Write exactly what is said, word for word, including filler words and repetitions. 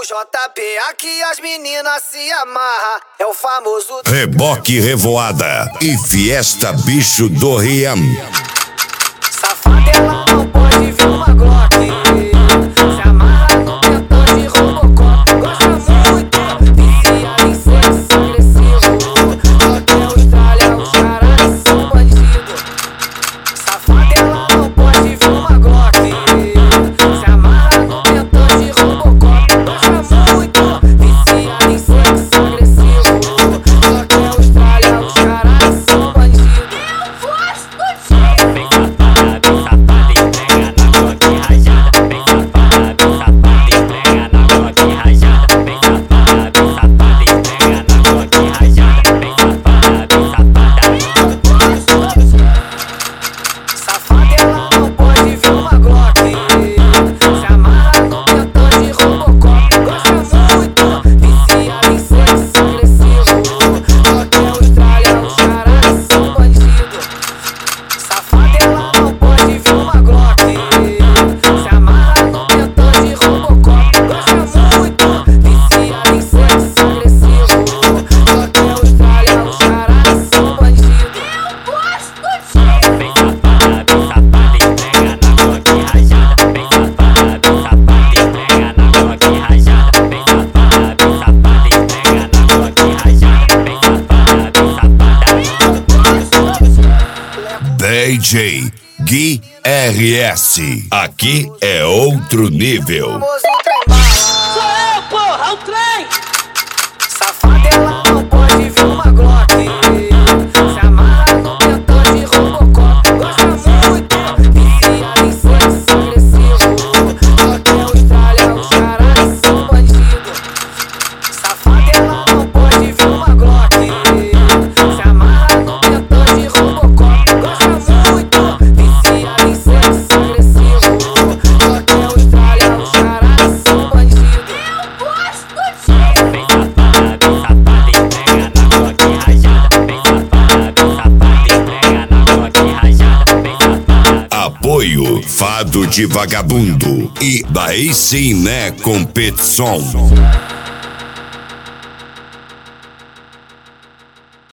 o J P, aqui as meninas se amarram. É o famoso Reboque Revoada e Fiesta Bicho do Riam. Safada, ela não pode ver uma Glock. Se amarra no pentão de Robocop. Gosta muito, vicia em sexo agressivo. Até Austrália, os caras são bandidos. Safada, ela não pode ver uma Glock. Se amarra no pentão de Robocop. Gosta muito, vicia em sexo agressivo. Até Austrália, os caras são bandidos. Safada, ela não pode ver uma Glock. Se amarra no pentão de Robocop. Gosta muito, vicia em sexo agressivo. Até Austrália, os caras são bandidos. Safada, ela não pode ver uma Glock. Se amarra no pentão de Robocop. Gosta muito, vicia em sexo agressivo. Até Austrália, os caras são bandidos. D J Gui R S. Aqui é outro nível. Famoso trem bala. Sou eu, porra, o trem! Safada, ela não pode ver uma Glock. Se amarra no pentão de Robocop. Gosta muito, vicia em sexo agressivo. Até Austrália, os caras são bandidos. Safada, ela não pode ver uma Glock. Se amarra no pentão de Robocop. Gosta muito, vicia em sexo agressivo. Até Austrália, os caras são bandidos. Apoio Fado de Vagabundo e daí sim né competição.